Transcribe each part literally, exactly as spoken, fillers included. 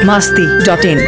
masti dot in.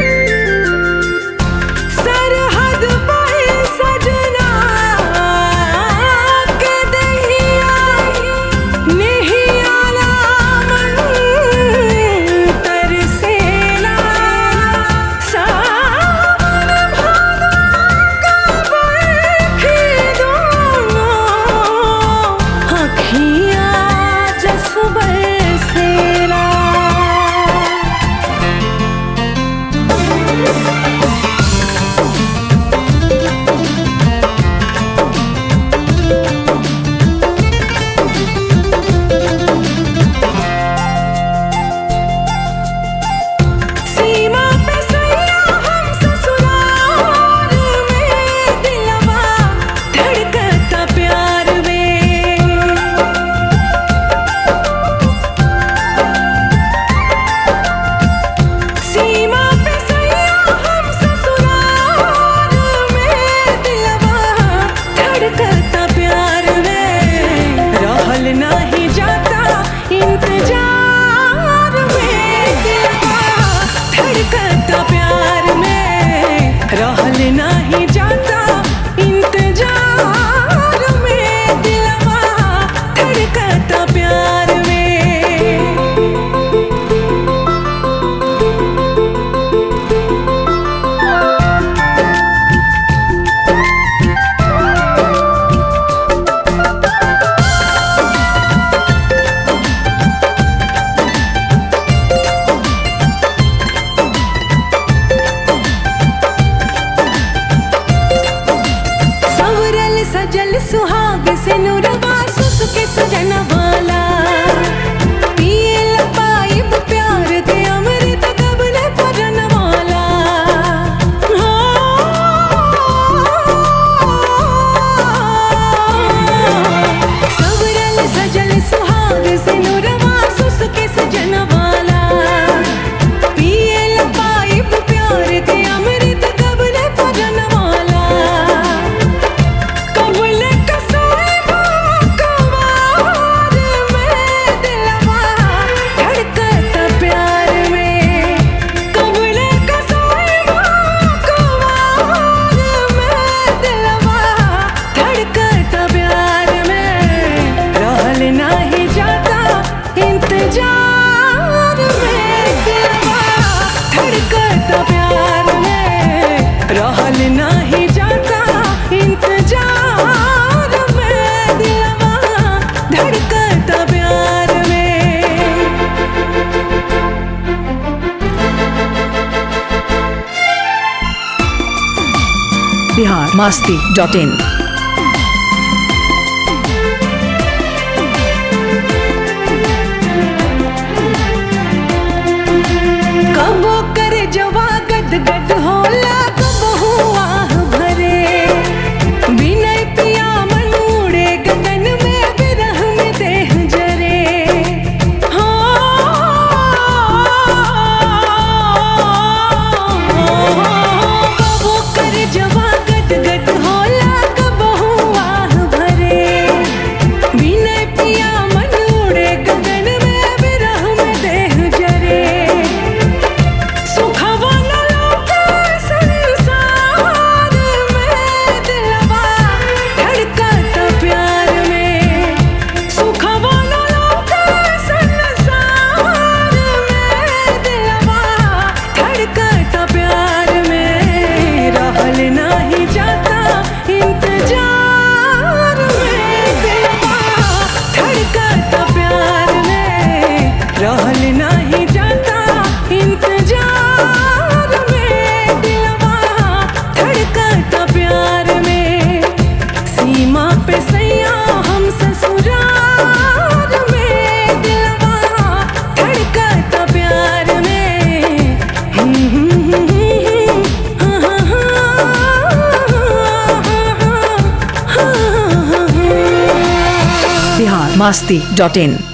सुहाग से नुरवा सुसुके सजन वाला पिए लपाइब प्यार के अमृत कबले परन वाला सवरल सजल सुहाग से नुरवा सुसुके सजन वाला पिए लपाइब प्यार के अमृत कबले परन वाला Bihar masti dot in. कबो करे जवा गद गद होला कबो हुआ भरे बिनय पिया मनूड़े गगन में विरह में देह जरे कबो करे जवा गद गद होला कबो हुआ भरे बिनय पिया मनूड़े गगन में विरह में देह जरे Bihar masti dot in.